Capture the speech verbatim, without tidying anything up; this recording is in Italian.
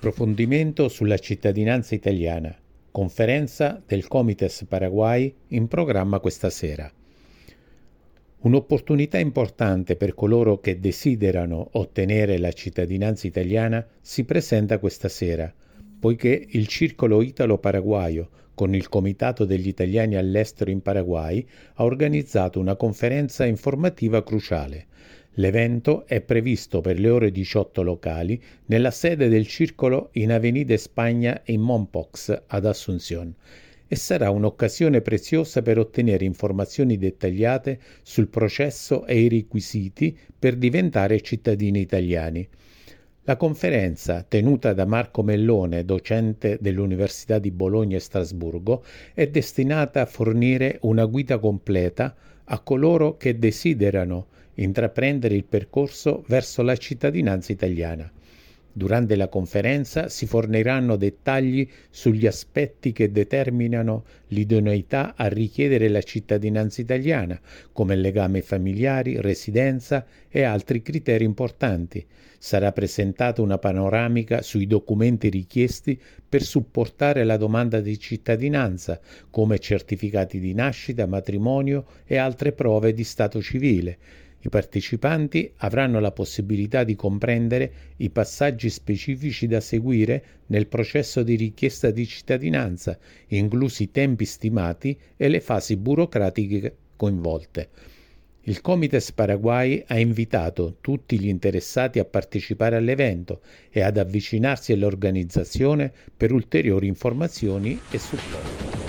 Approfondimento sulla cittadinanza italiana. Conferenza del Comites Paraguay in programma questa sera. Un'opportunità importante per coloro che desiderano ottenere la cittadinanza italiana si presenta questa sera, poiché il Circolo Italo-Paraguayo, con il Comitato degli Italiani all'estero in Paraguay, ha organizzato una conferenza informativa cruciale. L'evento è previsto per le ore diciotto locali nella sede del Circolo in Avenida España in Mompox ad Asunción e sarà un'occasione preziosa per ottenere informazioni dettagliate sul processo e i requisiti per diventare cittadini italiani. La conferenza, tenuta da Marco Mellone, docente dell'Università di Bologna e Strasburgo, è destinata a fornire una guida completa a coloro che desiderano intraprendere il percorso verso la cittadinanza italiana. Durante la conferenza si forniranno dettagli sugli aspetti che determinano l'idoneità a richiedere la cittadinanza italiana, come legami familiari, residenza e altri criteri importanti. Sarà presentata una panoramica sui documenti richiesti per supportare la domanda di cittadinanza, come certificati di nascita, matrimonio e altre prove di stato civile. I partecipanti avranno la possibilità di comprendere i passaggi specifici da seguire nel processo di richiesta di cittadinanza, inclusi i tempi stimati e le fasi burocratiche coinvolte. Il Comites Paraguay ha invitato tutti gli interessati a partecipare all'evento e ad avvicinarsi all'organizzazione per ulteriori informazioni e supporto.